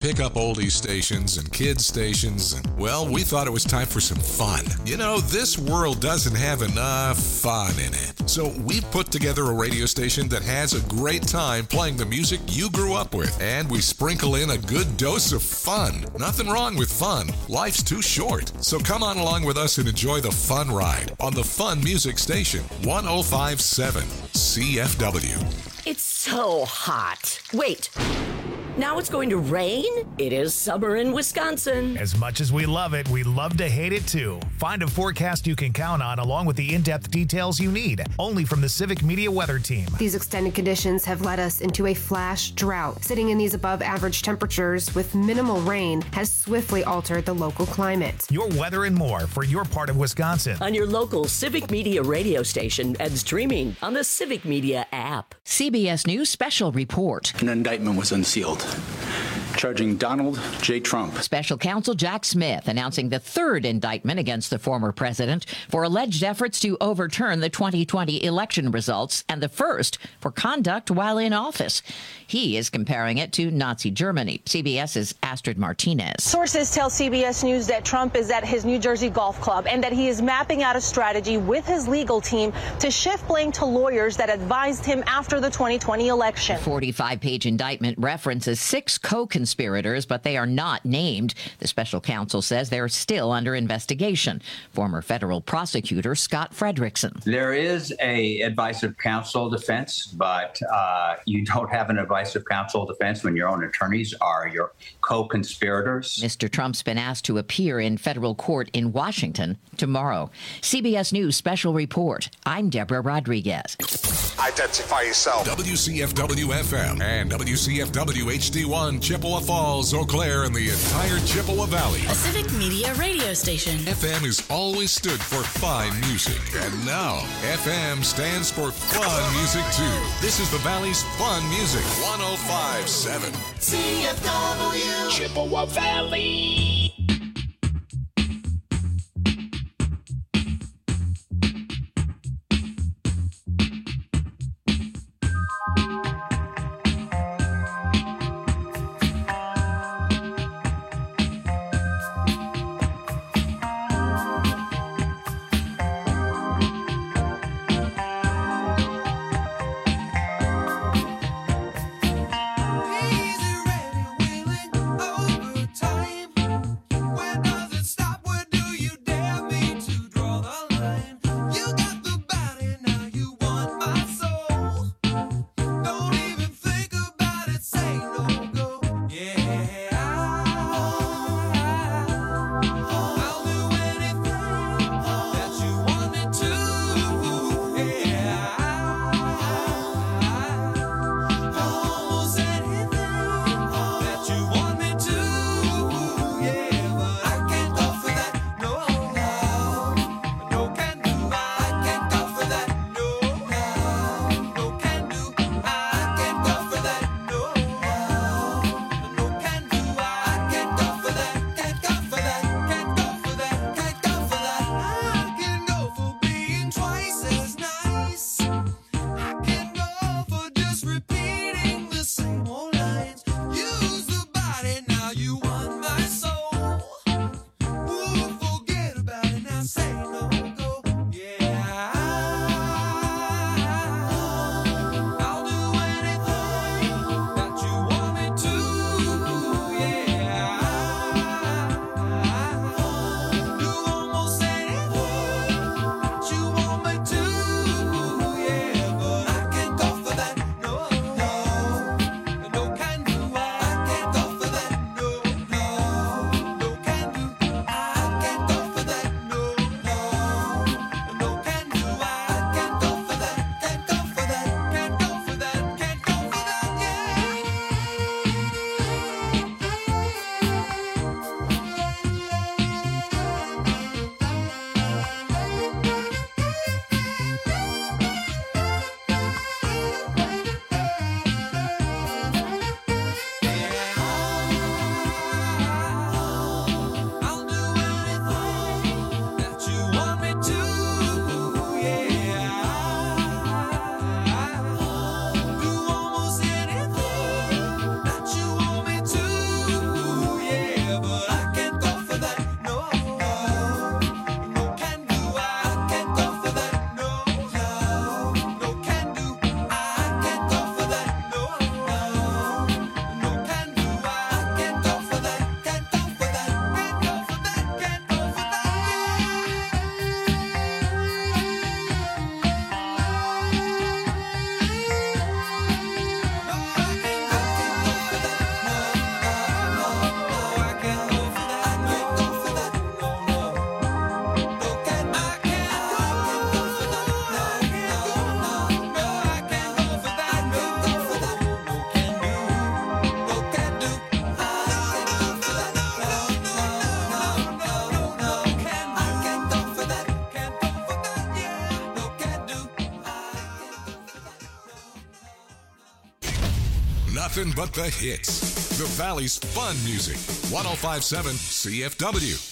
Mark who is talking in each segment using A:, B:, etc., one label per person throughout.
A: pick up oldie stations and kids stations, and, well, we thought it was time for some fun. You know, this world doesn't have enough fun in it. So we've put together a radio station that has a great time playing the music you grew up with, and we sprinkle in a good dose of fun. Nothing wrong with fun. Life's too short. So come on along with us and enjoy the fun ride on the Fun Music Station, 105.7 CFW.
B: It's so hot. Wait. Now it's going to rain? It is summer in Wisconsin.
C: As much as we love it, we love to hate it too. Find a forecast you can count on along with the in-depth details you need. Only from the Civic Media Weather Team.
D: These extended conditions have led us into a flash drought. Sitting in these above average temperatures with minimal rain has swiftly altered the local climate.
C: Your weather and more for your part of Wisconsin.
B: On your local Civic Media radio station and streaming on the Civic Media app.
E: CBS News Special Report.
F: An indictment was unsealed, charging Donald J. Trump.
E: Special Counsel Jack Smith announcing the third indictment against the former president for alleged efforts to overturn the 2020 election results, and the first for conduct while in office. He is comparing it to Nazi Germany. CBS's Astrid Martinez.
G: Sources tell CBS News that Trump is at his New Jersey golf club and that he is mapping out a strategy with his legal team to shift blame to lawyers that advised him after the 2020 election.
E: The 45-page indictment references 6 co-conspirators, but they are not named. The special counsel says they're still under investigation. Former federal prosecutor Scott Frederickson.
H: There is a advice of counsel defense, but you don't have an advice of counsel defense when your own attorneys are your co-conspirators.
E: Mr. Trump's been asked to appear in federal court in Washington tomorrow. CBS News Special Report. I'm Deborah Rodriguez.
I: Identify yourself.
A: WCFW-FM and WCFW HD1, Chippewa Falls, Eau Claire, and the entire Chippewa Valley.
J: A Civic Media radio station.
A: FM has always stood for fine music, and now FM stands for fun music too. This is the Valley's fun music, 105.7
I: CFW Chippewa Valley.
A: nothing but the hits. The Valley's fun music. 105.7 CFW.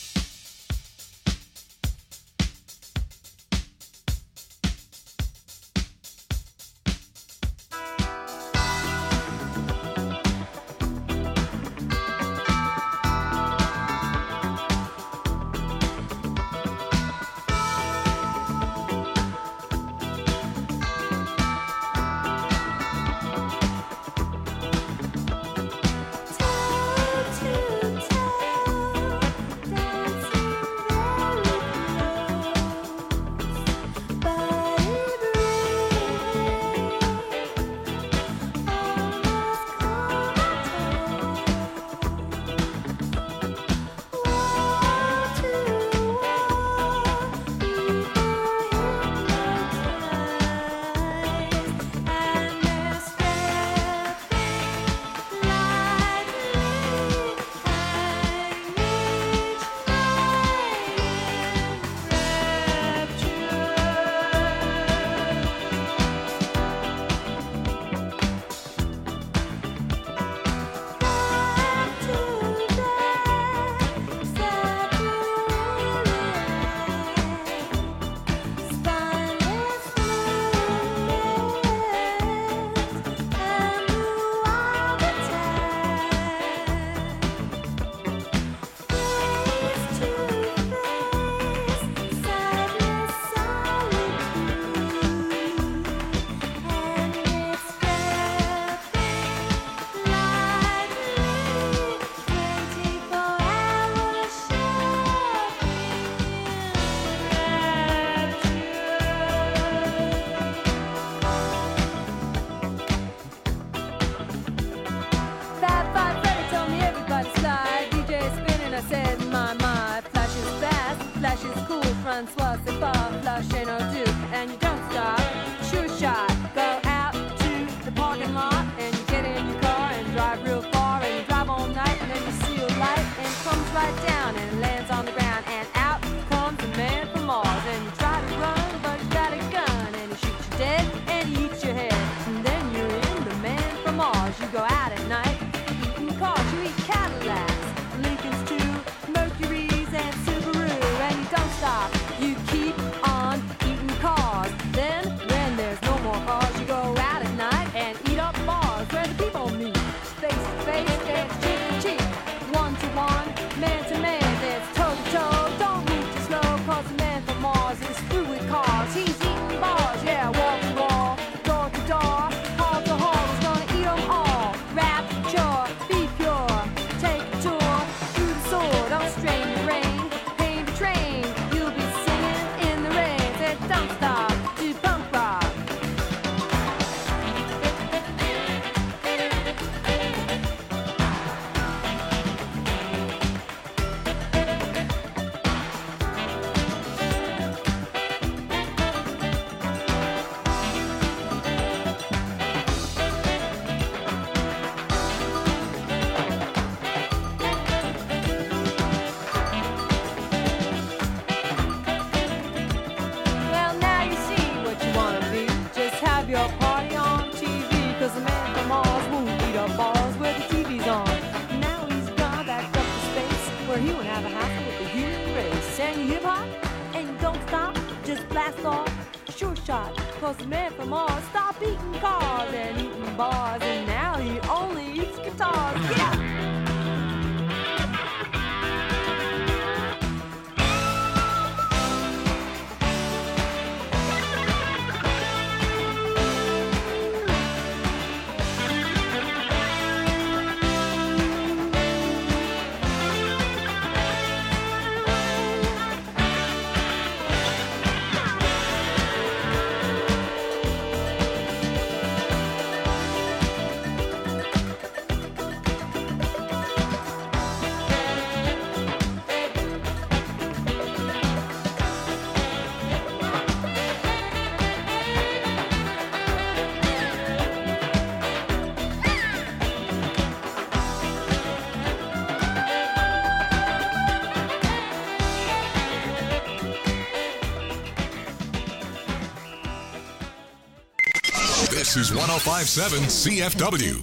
A: This is 105.7 CFW.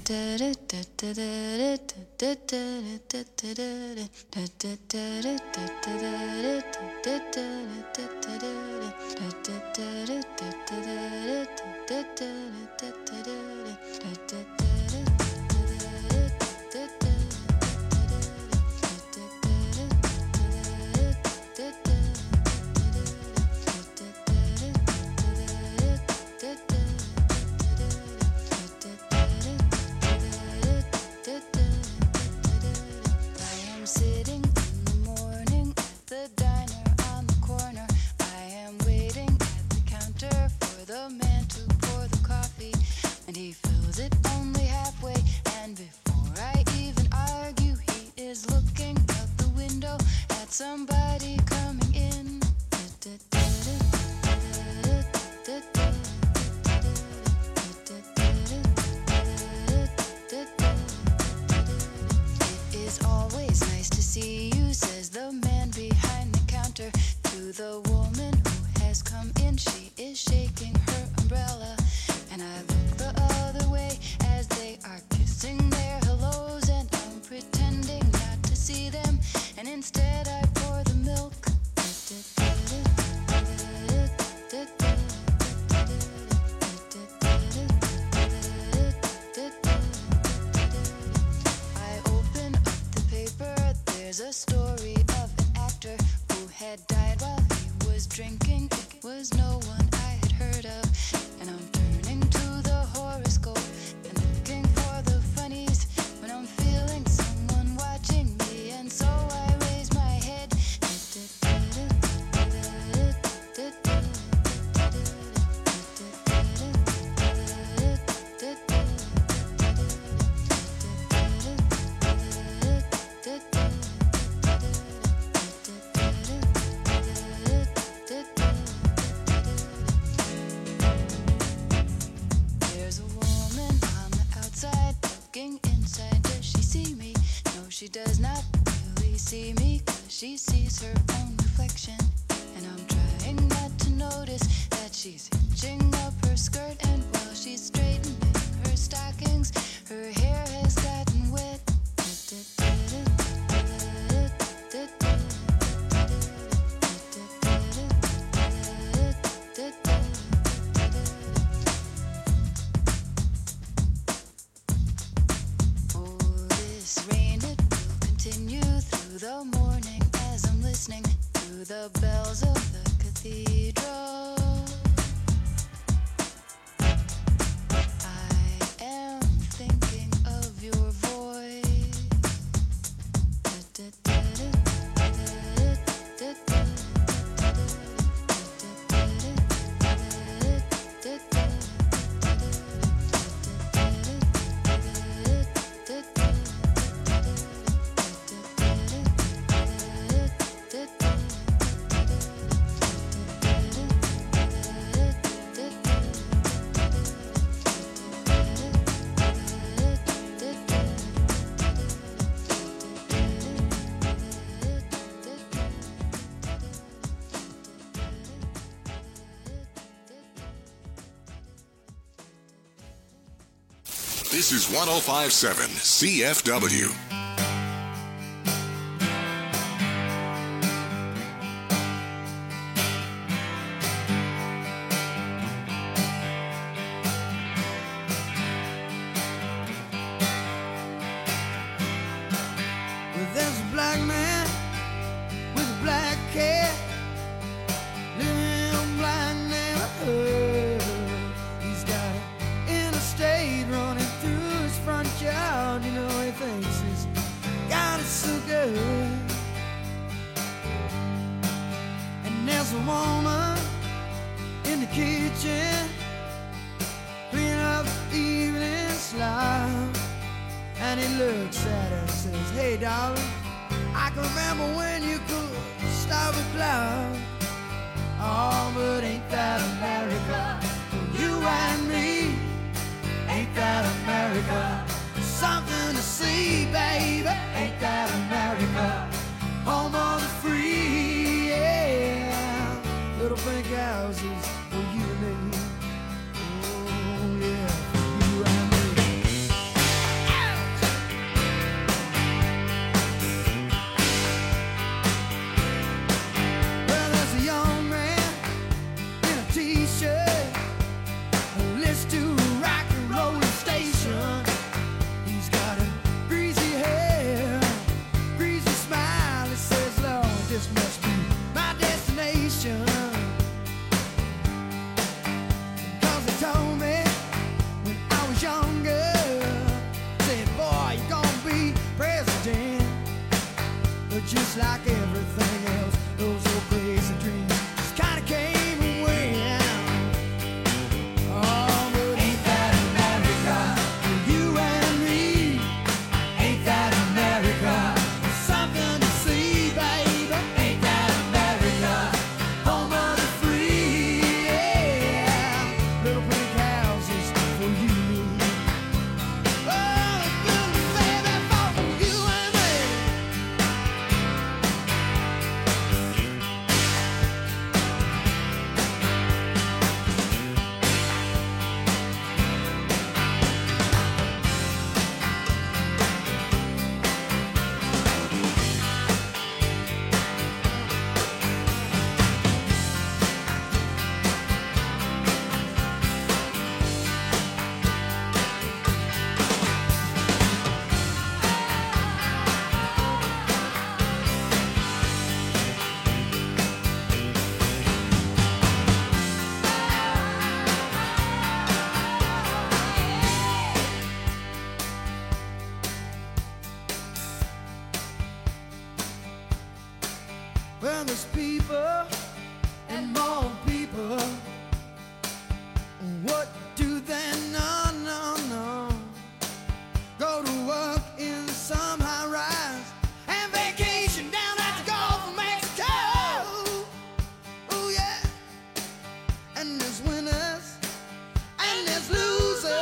K: Somebody coming in. It is always nice to see you, says the man behind the counter to the woman who has come in. She is shaking her umbrella, and I look the other way as they are kissing their hellos, and I'm pretending not to see them, and instead I pour the milk. I open up the paper, there's a story of an actor who had died while he was drinking. It was no one I had heard of, and I'm turning to the horoscope and looking for the funnies when I'm feeling someone watching me, and so I raise my head. There's a woman on the outside looking inside. Does she see me? No, she does not really see me, 'cause she sees her own reflection. And I'm trying not to notice that she's hitching up her skirt, and while she's straightening her stockings, her hair has gotten wet. Oh, this rain, it will continue through the morning as I'm listening to the bells of the cathedral. I am thinking of your voice.
A: This is 105.7 CFW.
L: Well, there's a black man with a black cat living in a black neighborhood. He's got an interstate running through his front yard. You know, he thinks he's got it so good. And there's a woman in the kitchen cleaning up the evening slop. And he looks at her and says, hey, darling, I can remember when you could stop a cloud. Oh, but ain't that America? For you and me, ain't that America? Something to see, baby, ain't that America? Home of the free, yeah. Little pink houses for you and me. Oh, yeah. But just like everything else, those old crazy dreams just kind of came away. Oh, but ain't that America? For you and me. Ain't that America? Something to see, baby. Ain't that America? Home of the free. Yeah. Little pink houses for you. Oh, baby, for you and me. Well, there's people and more people. What do they know? No. Go to work in some high rise and vacation down at the Gulf of Mexico. Oh yeah. And there's winners and there's losers,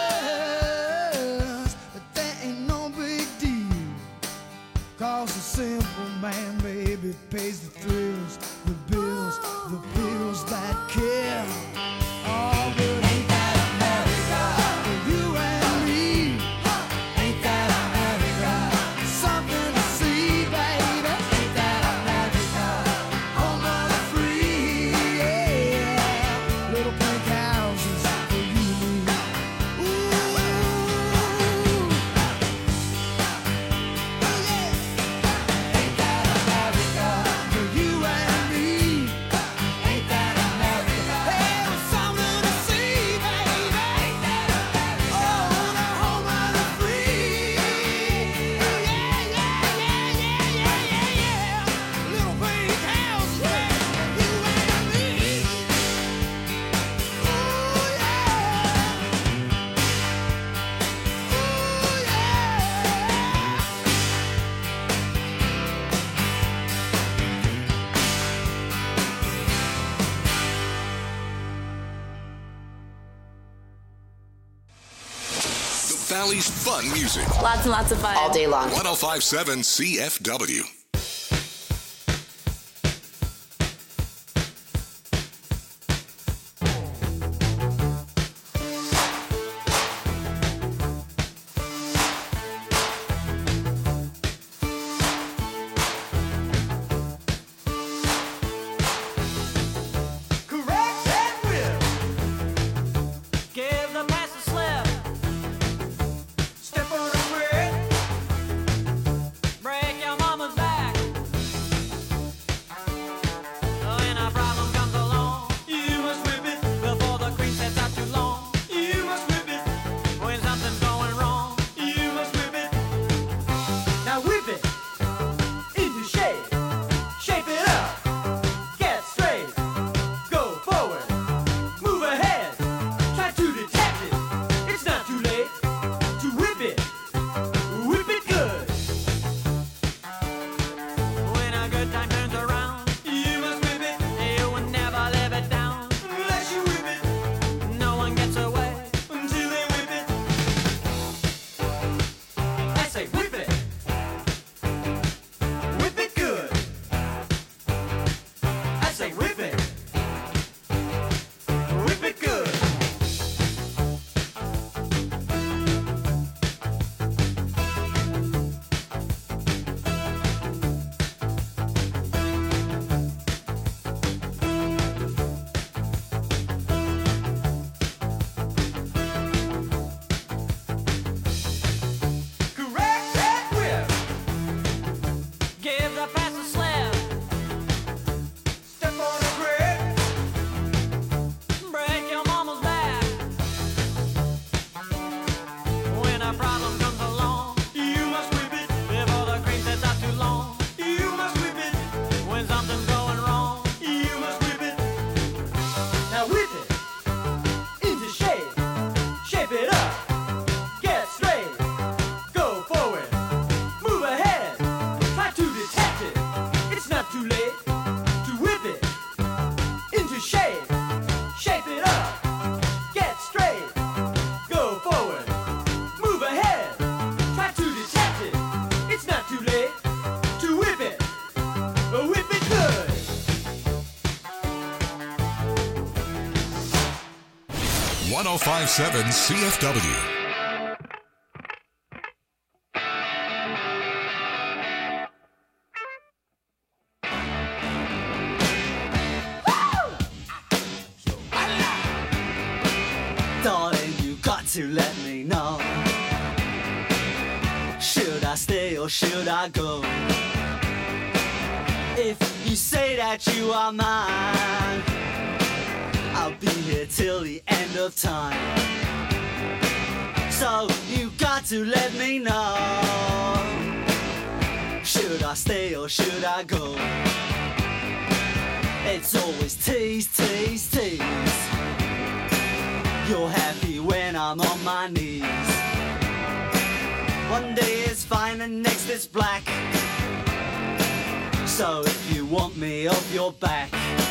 L: but that ain't no big deal. 'Cause the simple man, baby, pays the thrills, the bills that kill. Oh, but ain't that America? For you and me. Ain't that America? Something to see, baby. Ain't that America? Home of the free. Yeah. Little pink houses for you and me. Ooh. Oh, yeah. Ain't that America? For you and me. Ain't that America? Hey, there's something to see, baby. Ain't that America? Oh, the home of the free. Yeah. Little pink house, yeah, for you and me. Ooh, yeah. Ooh, yeah.
A: The Valley's fun music.
J: Lots and lots of fun.
B: All day long.
A: 1057 CFW.
L: Correct and will. Give the pass a slip. Step on the grid. Break your mama's back.
A: 1057 CFW.
M: Darling, you got to let me know. Should I stay or should I go? If you say that you are mine, I'll be here till the end of time. So you got to let me know. Should I stay or should I go? It's always tease, tease, tease. You're happy when I'm on my knees. One day is fine and next is black. So if you want me off your back,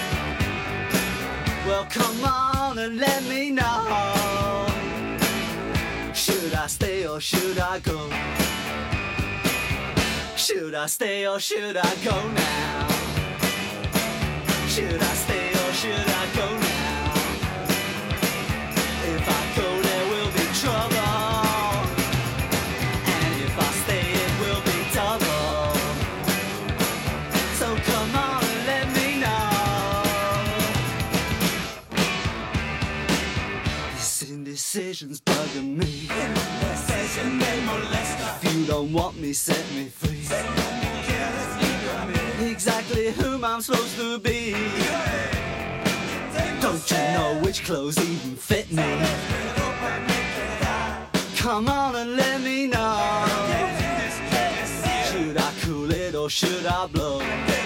M: well come on and let me know. Should I stay or should I go? Should I stay or should I go now? Should I stay or should I go now? If I go, there will be trouble. And if I stay, it will be double. So come on and let me know. This indecision's bugging me. If you don't want me, set me free. Exactly whom I'm supposed to be. Don't you know which clothes even fit me? Come on and let me know. Should I cool it or should I blow?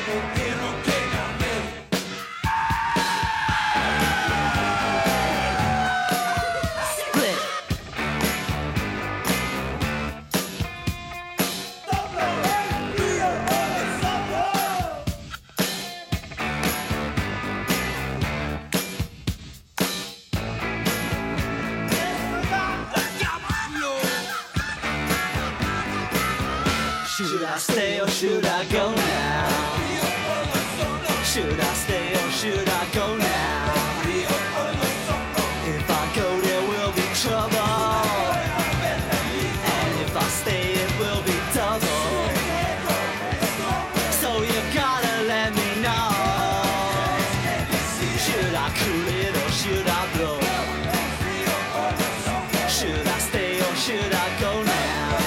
M: Split. Should I stay or should I go now? Should I stay or should I go now? If I go, there will be trouble. And if I stay, it will be double. So you gotta let me know. Should I cool it or should I blow? Should I stay or should I go now?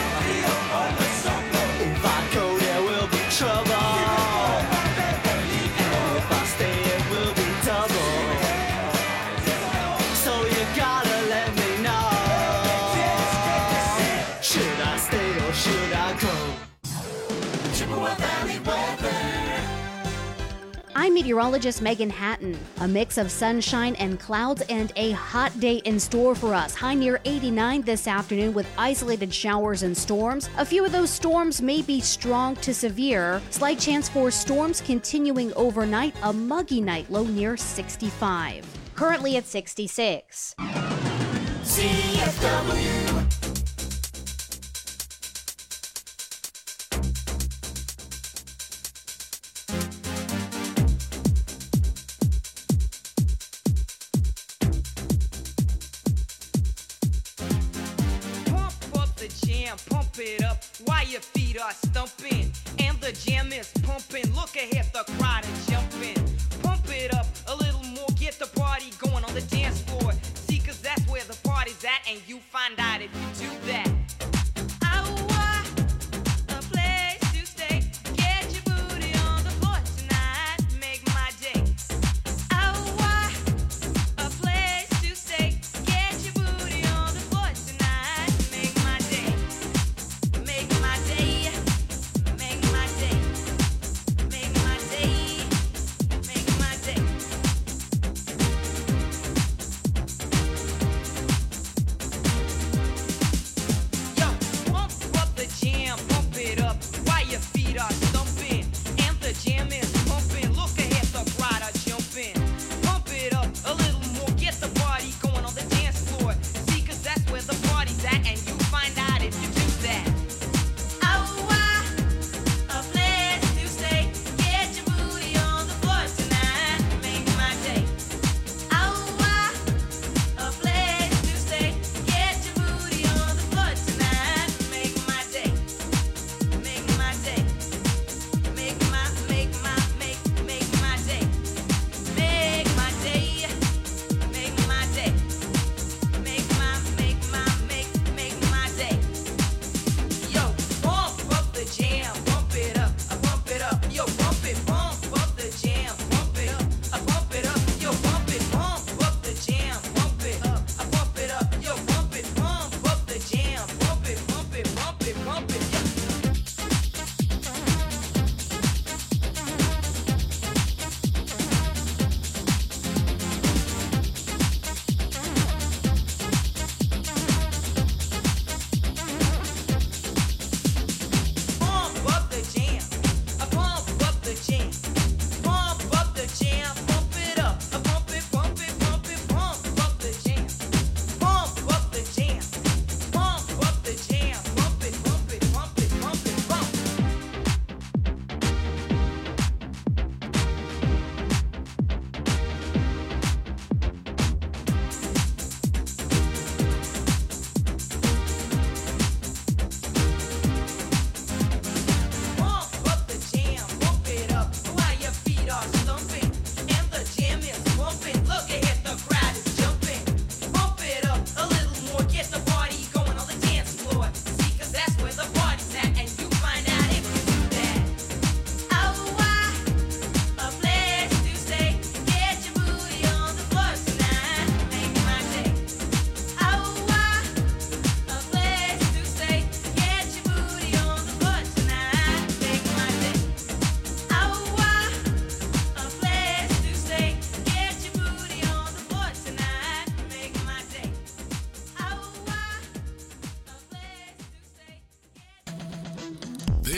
N: I'm meteorologist Megan Hatton. A mix of sunshine and clouds and a hot day in store for us. High near 89 this afternoon with isolated showers and storms. A few of those storms may be strong to severe. Slight chance for storms continuing overnight. A muggy night, low near 65. Currently at 66.
I: CFW.
O: Pump it up while your feet are stumping and the jam is pumping. Look ahead, the crowd is jumping. Pump it up a little more, get the party going on the dance floor. See, cause that's where the party's at, and you find out if you do that.
N: Make my day.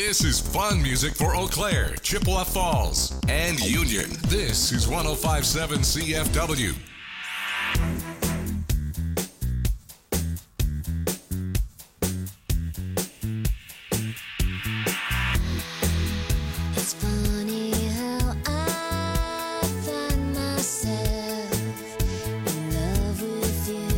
A: This is fun music for Eau Claire, Chippewa Falls, and Union. This is 105.7 CFW.
K: It's funny how I find myself in love with you.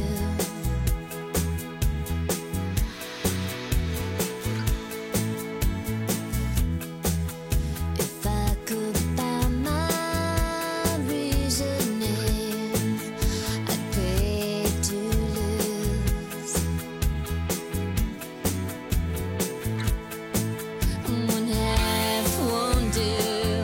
K: If I could find my reasoning, I'd pay to lose. One half won't do.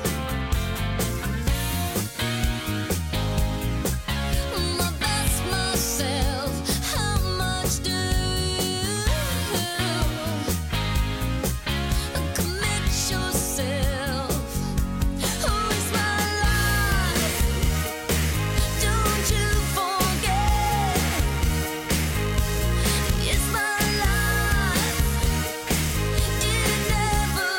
K: My best myself, how much do you commit yourself? Who is my life? Don't you forget, it's my life. It never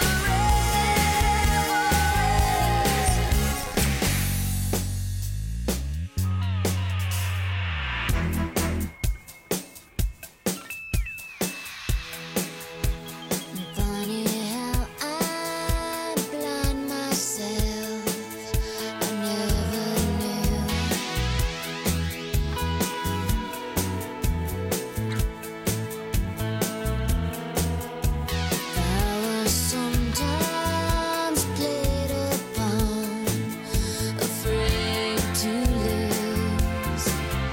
K: Funny how I blind myself. I never knew. I was sometimes played upon, afraid to lose.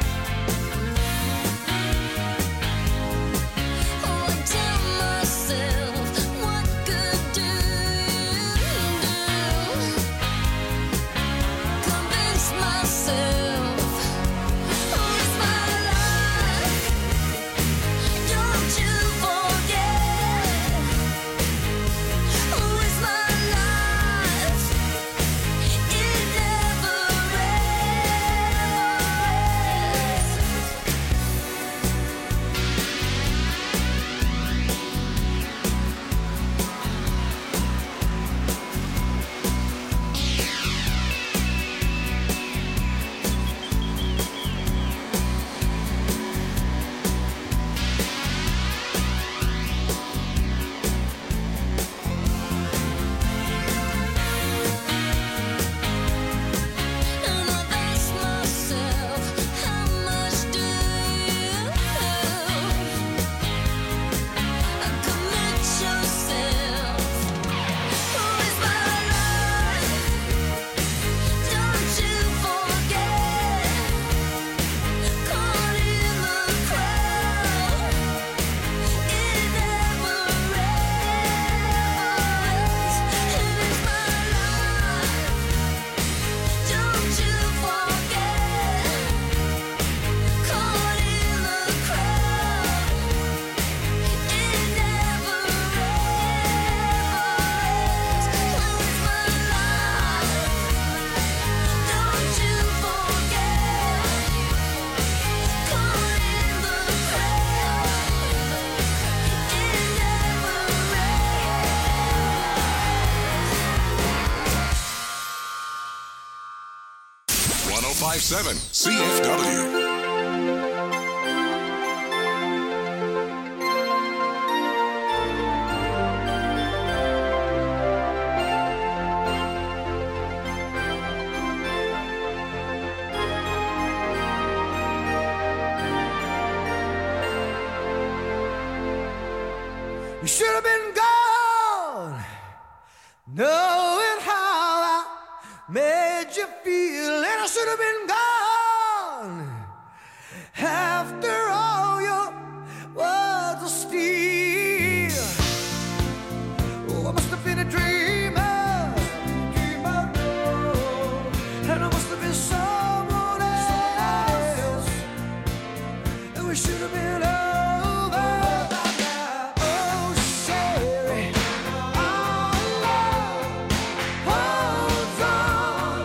K: Oh, I tell myself, what good do you do? Convince myself, who's my life? Don't you forget, who is my life? It never And I ask myself, how much do you commit yourself? Who is my life? Don't you forget, caught in the crowd, it never ends. It is my life. Don't you forget, caught in the crowd, it never ends. Who is my life? Don't you forget, caught in the crowd, it never
A: 105.7 CFW.
L: You should have been gone, knowing how I made you feel, and I should have been gone after all your words of steel. Oh, I must have been a dreamer, and I must have been someone else, and we should have been over. Oh, Sherry, our love holds on.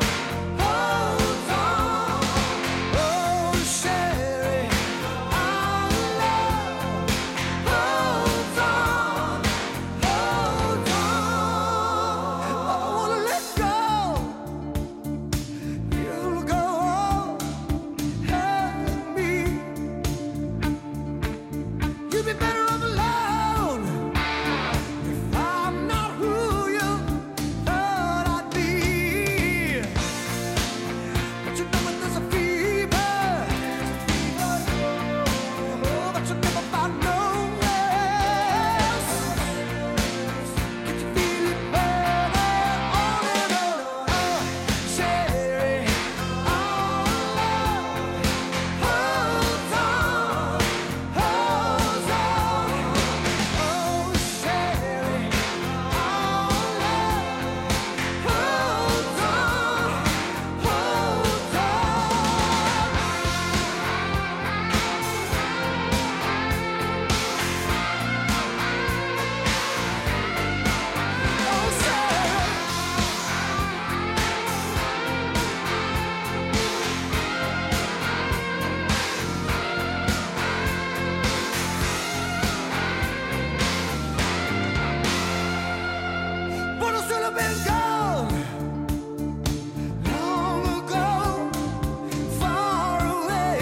L: should have been gone long ago, far away.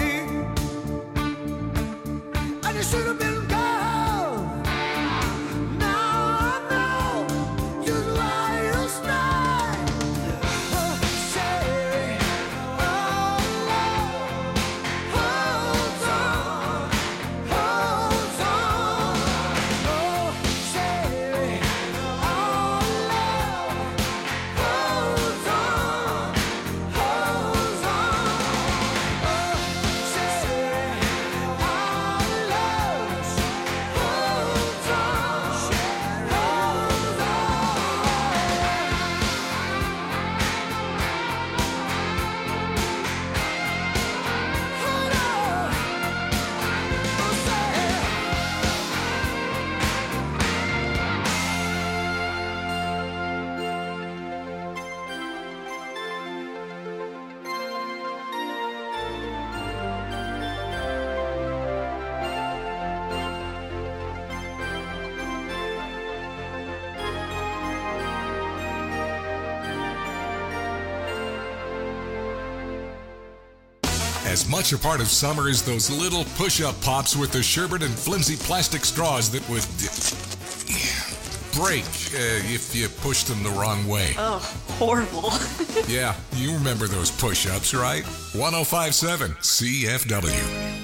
L: And you should have been gone. Now I know just why you stay. Say, oh, love, hold on, hold on. Oh, say, oh, love, hold on, hold on. Oh, say, our love's hold on, hold on.
A: As much a part of summer as those little push-up pops with the sherbet and flimsy plastic straws that would break if you pushed them the wrong way.
J: Oh, horrible.
A: Yeah, you remember those push-ups, right? 105.7 CFW.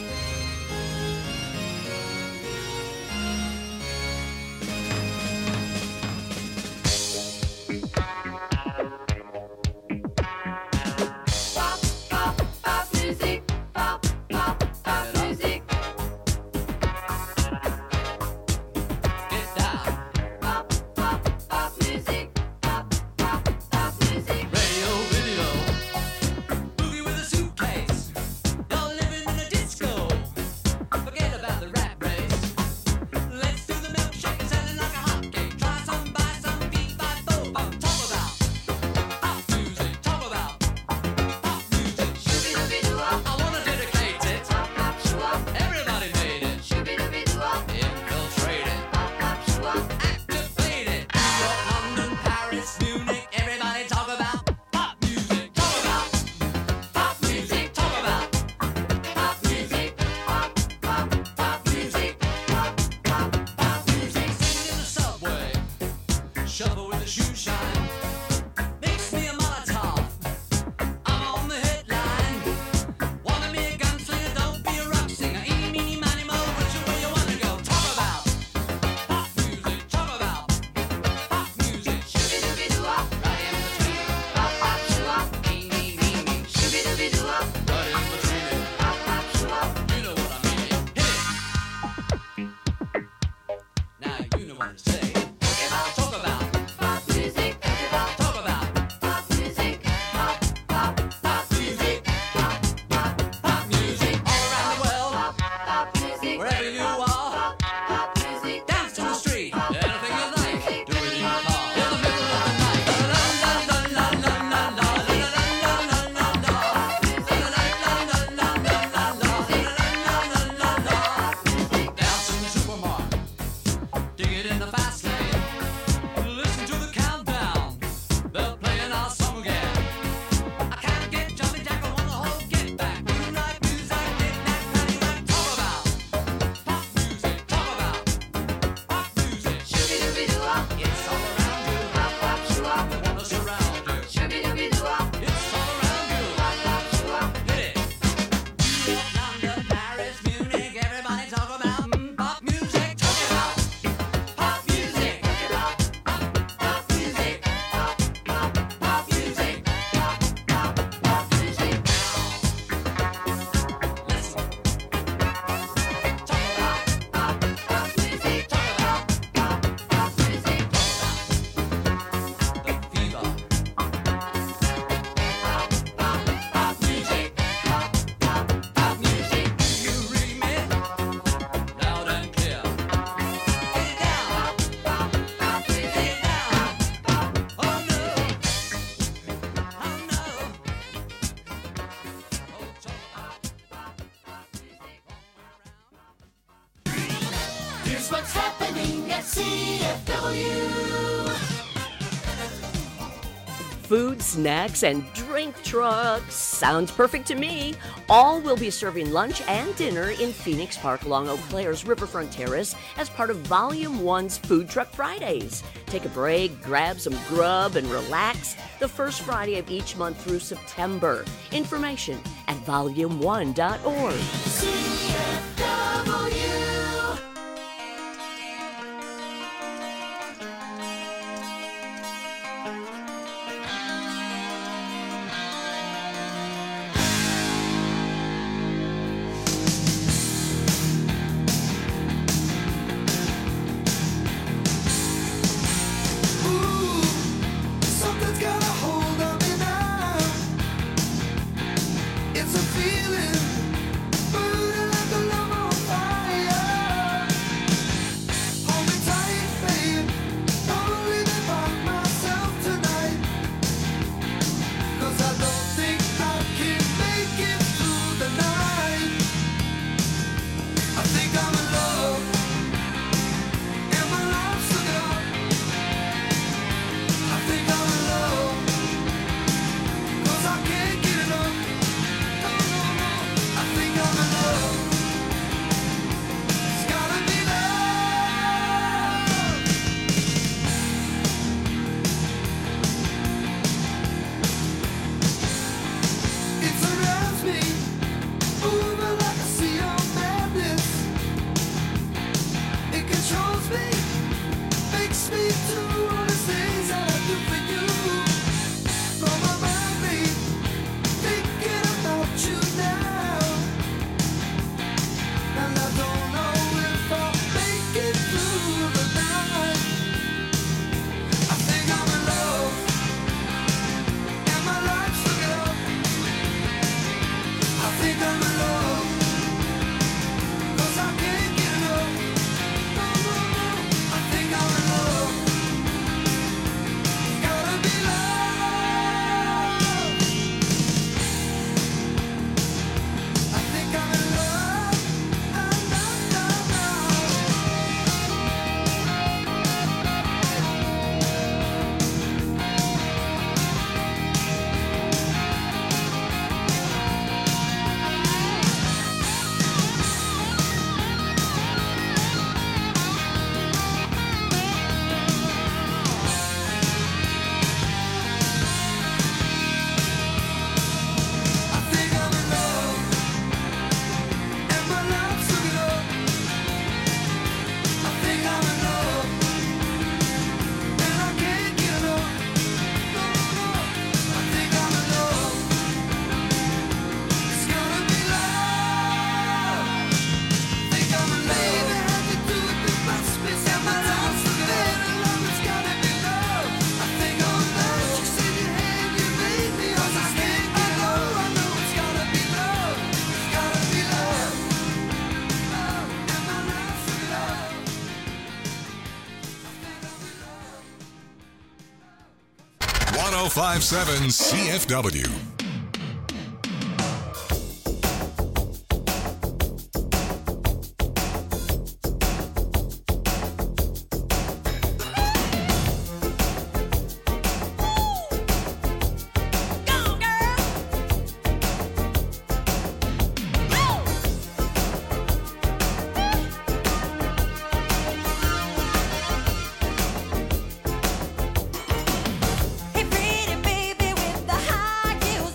M: Radio, video, boogie with a suitcase. You're living in a disco. Forget about the rat race. Let's do the milkshake and sell it like a hotcake. Try some, buy some, beat by four. Talk about pop music. Talk about pop music. I wanna dedicate it. Everybody made it. Infiltrate it. Activate it. New York, London, Paris, Munich. Everybody talk about pop music. Talk about pop music. Talk about pop music. Pop music. Pop music. Singing in the subway. Shuffle with the shoe shine. Mix me a Molotov. I'm on the headline. Wanna be a gunslinger? Don't be a rock singer. Eeny, meeny, miny, mo. Which way you wanna go? Talk about pop music. Talk about pop music. Right in between it. Eeny, meeny, right in between it. You know what I mean. Hit it. Now you know what to say. Talk about pop music. Talk about pop music. Pop music. Pop music. All around the world. Wherever you are. Dance to the street. Anything you like. Do it in your car. In the middle of the night. La la la la la la la la la la la la. Dance in the supermarket. Dig it in the fast lane. Listen to the countdown. They're playing our song again. I can't get jumpy jack. I wanna hold get back. Moonlight music, knick-knack, paddywhack. Talk about pop music. Talk about pop music. It's all around you. I wanna surround you. It's all around you. Hit it. New York, London, Paris, Munich. Everybody talk about pop music. Talk about pop music. Pop music. Pop music. Pop music. Listen. Talk about pop music. Talk about pop music. The fever. Pop music. Pop music. You read me? Loud and clear. Get it down. Get it down. Oh no. Oh no.
I: Here's what's happening at CFW.
B: food, snacks, and drink trucks. Sounds perfect to me. All will be serving lunch and dinner in Phoenix Park along Eau Claire's Riverfront Terrace as part of Volume 1's Food Truck Fridays. Take a break, grab some grub, and relax the first Friday of each month through September. Information at volume1.org.
L: Something's got a hold on me now. It's a feeling, burning like a love on fire. Hold me tight, babe. Don't leave me by myself tonight. 'Cause I don't think I can make it through the night. I think I'm in love, and my life's a gun. I think I'm in love, 'cause I can't get enough. No, no, no. I think I'm in love. It's gotta be love. It surrounds me, moving like a sea of madness. It controls me, makes me do all the things that I do for you. From my mind, babe, thinking about you now. And I don't know if I'll make it through the night. I think I'm in love, and my life's a girl. I think I'm in love, 'cause I can't get enough. No, no, no. I think I'm in love. Gotta be love. I think I'm in love. I think I'm in love, and my life's a girl. I think I'm in love, and I can't get enough. No, no, I think I'm in love. It's gotta be love. Think I'm in love. Baby, how you do it? You must be and my life's a girl. Love, it's gotta be love. I think I'm in love. You said you had, you made me, 'cause I can't get enough. I know it's gotta be love. It's gotta be love. Love, and my life's a love.
A: 1057 CFW.
P: Hey, pretty baby with the high heels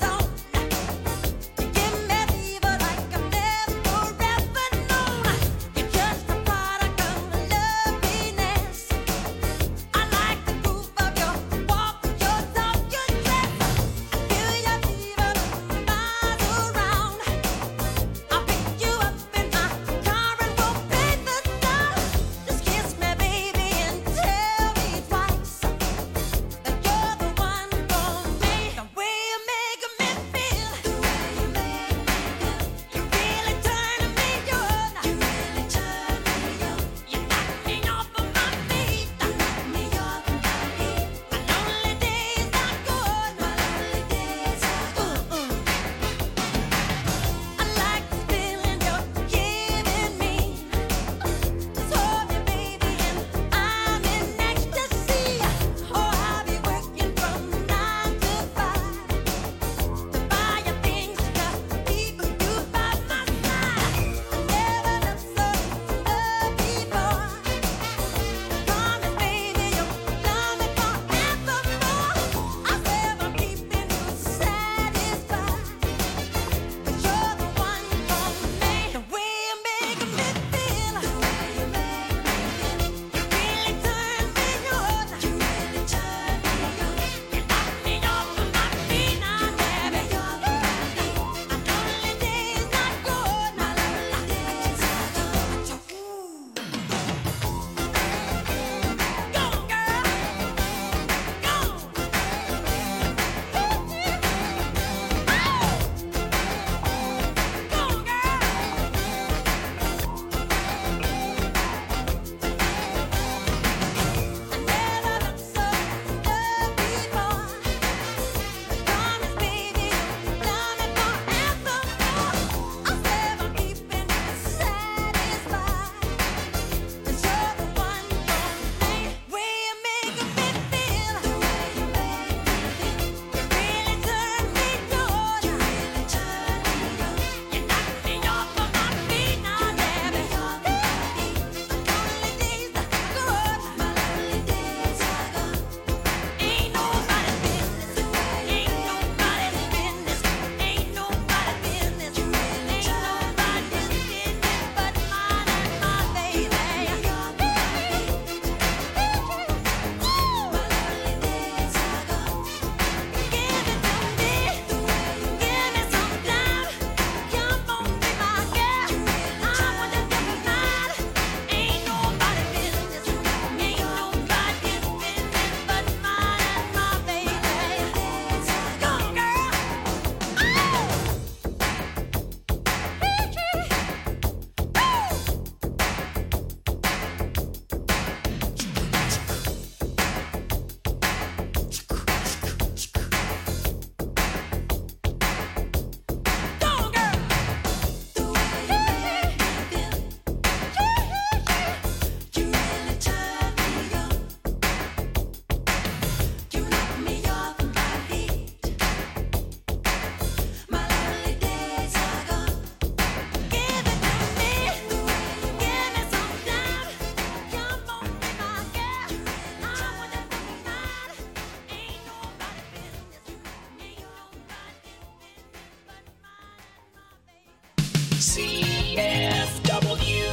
I: CFW.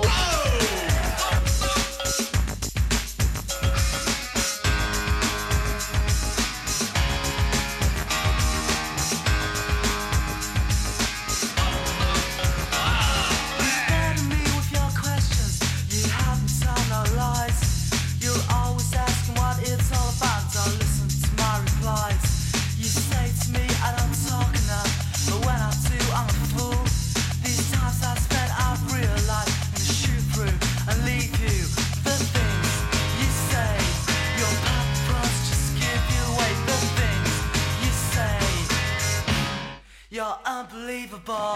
L: You're unbelievable.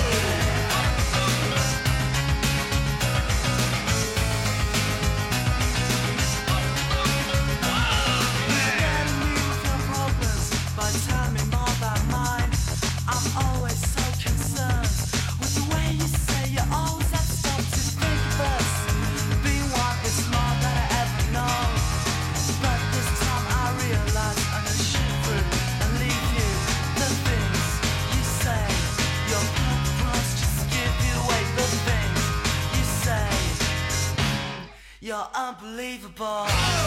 L: You're unbelievable.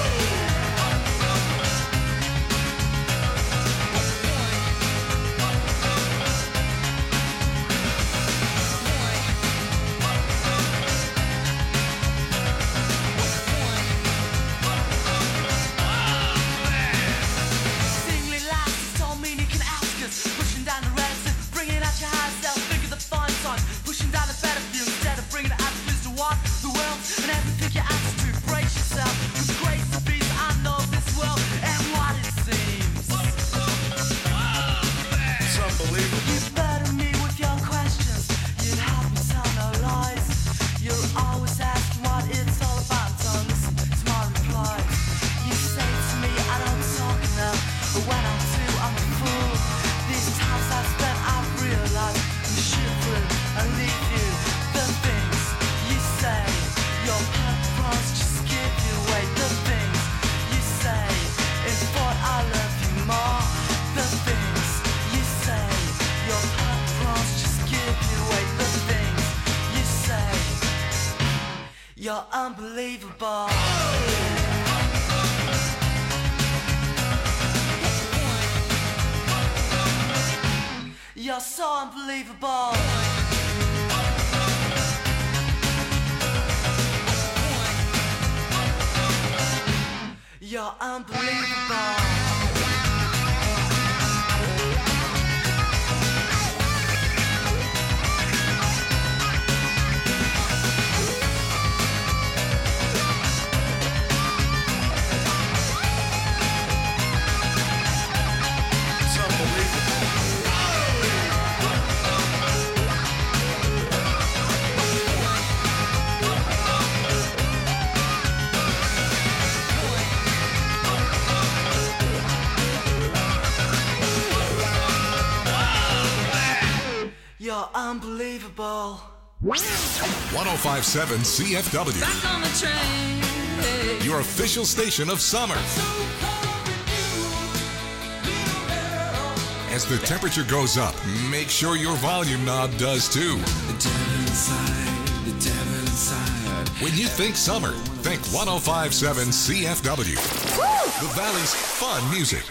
L: Singly laughs don't mean you can ask us. Pushing down the reticent, bringing out your high self. Figure the fun on. Pushing down the better view instead of bringing the attitudes to walk the world and every pick your attitude. Brace yourself. With grace and peace, I know this world and what it seems. It's unbelievable. You better me with your questions. You'd have me tell no lies. You're always asking what it's all about. Don't listen to my replies. You say to me I don't talk enough, but when I do, I'm a fool. These times I've spent, I've realized I'm shoot through and leave you. The things you say, your purpose just give you away. The things you say, in thought I love you more. The things you say, your purpose just give you away. The things you say, you're unbelievable. You're so unbelievable. You're unbelievable. You're unbelievable.
A: 1057 CFW.
I: Back on the train.
A: Your official station of summer. As the temperature goes up, make sure your volume knob does too.
I: The devil inside, the devil inside.
A: When you think summer, think 1057 CFW. The Valley's fun music.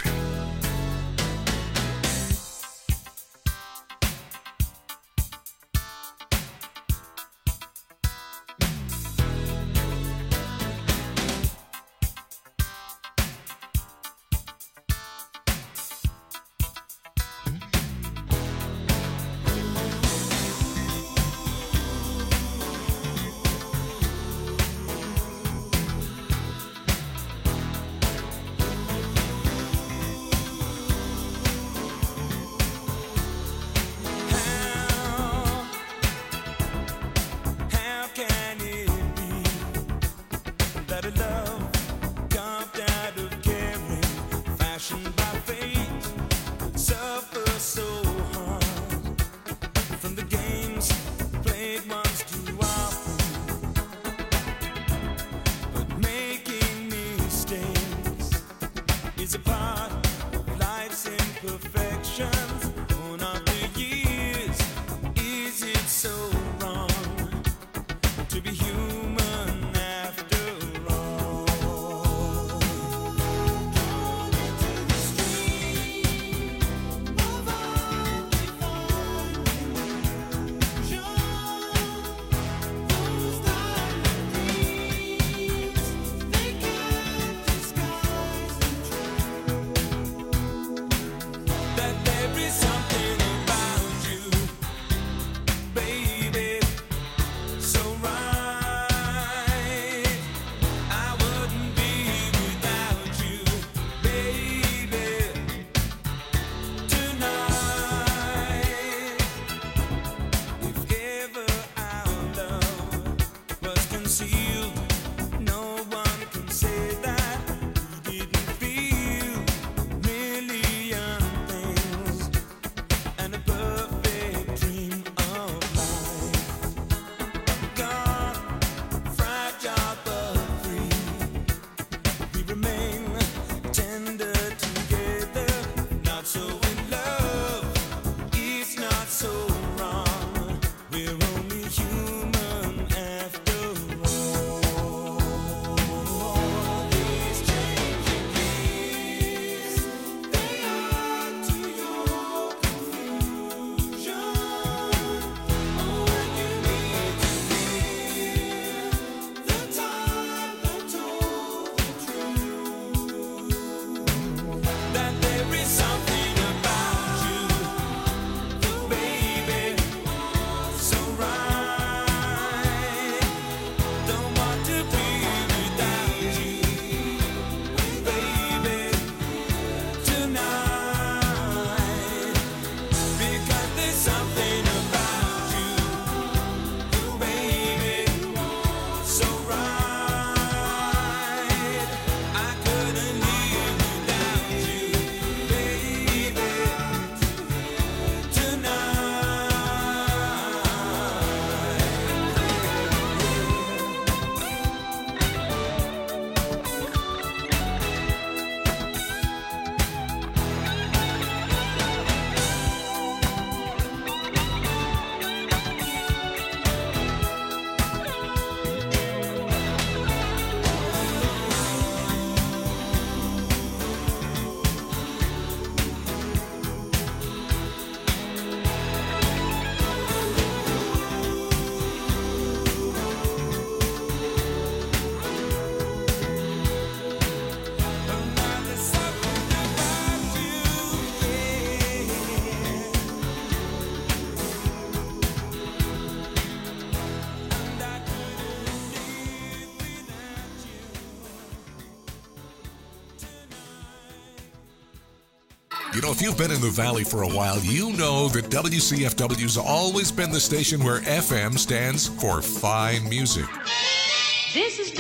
A: You know, if you've been in the Valley for a while, you know that WCFW's always been the station where FM stands for fine music.
P: This is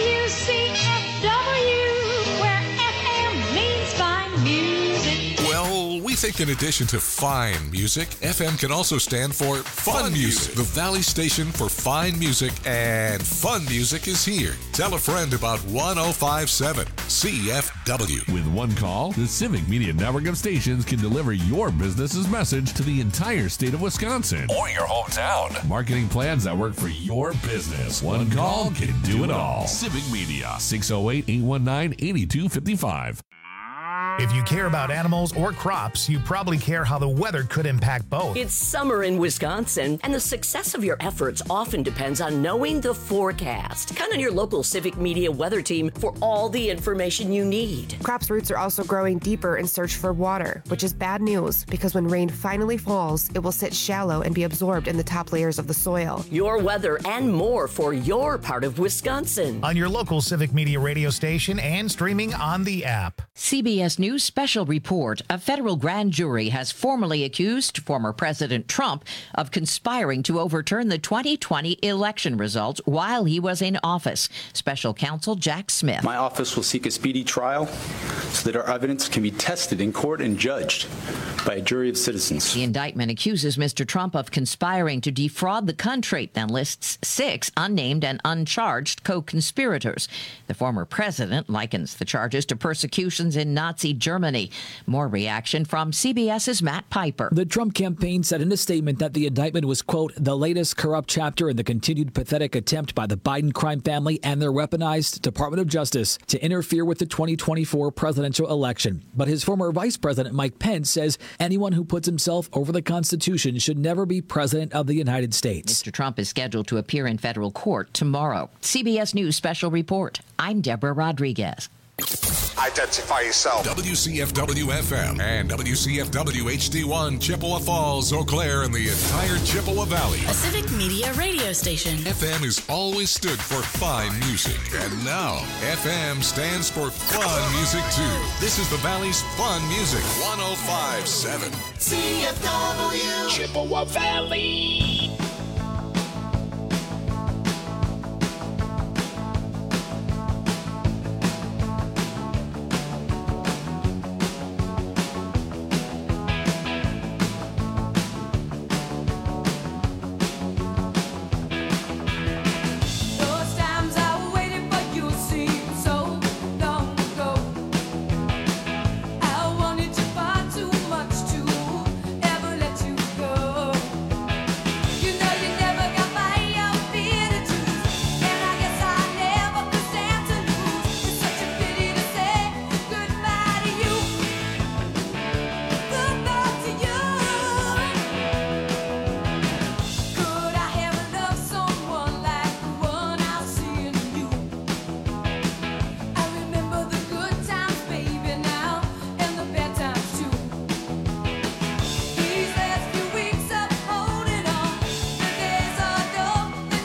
P: WCFW, where FM means fine music.
A: Well, we think in addition to fine music, FM can also stand for fun music. The Valley station for fine music and fun music is here. Tell a friend about 1057 CFW.
Q: With one call, the Civic Media Network of stations can deliver your business's message to the entire state of Wisconsin or your hometown. Marketing plans that work for your business. One call can do it all. Civic Media, 608-819-8255.
C: If you care about animals or crops, you probably care how the weather could impact both.
B: It's summer in Wisconsin, and the success of your efforts often depends on knowing the forecast. Count on your local Civic Media weather team for all the information you need.
D: Crops' roots are also growing deeper in search for water, which is bad news because when rain finally falls, it will sit shallow and be absorbed in the top layers of the soil.
B: Your weather and more for your part of Wisconsin.
C: On your local Civic Media radio station and streaming on the app.
E: CBS News special report. A federal grand jury has formally accused former President Trump of conspiring to overturn the 2020 election results while he was in office. Special counsel Jack Smith.
F: My office will seek a speedy trial so that our evidence can be tested in court and judged by a jury of citizens.
E: The indictment accuses Mr. Trump of conspiring to defraud the country and lists 6 unnamed and uncharged co-conspirators. The former president likens the charges to persecutions in Nazi Germany. More reaction from CBS's Matt Piper.
R: The Trump campaign said in a statement that the indictment was, quote, the latest corrupt chapter in the continued pathetic attempt by the Biden crime family and their weaponized Department of Justice to interfere with the 2024 presidential election. But his former Vice President Mike Pence says anyone who puts himself over the Constitution should never be president of the United States.
E: Mr. Trump is scheduled to appear in federal court tomorrow. CBS News special report. I'm Deborah Rodriguez.
A: Identify yourself. WCFW-FM and WCFW-HD1, Chippewa Falls, Eau Claire, and the entire Chippewa Valley.
J: A Civic Media radio station.
A: FM has always stood for fine music. And now, FM stands for fun music, too. This is the Valley's fun music. 105.7
M: CFW Chippewa Valley.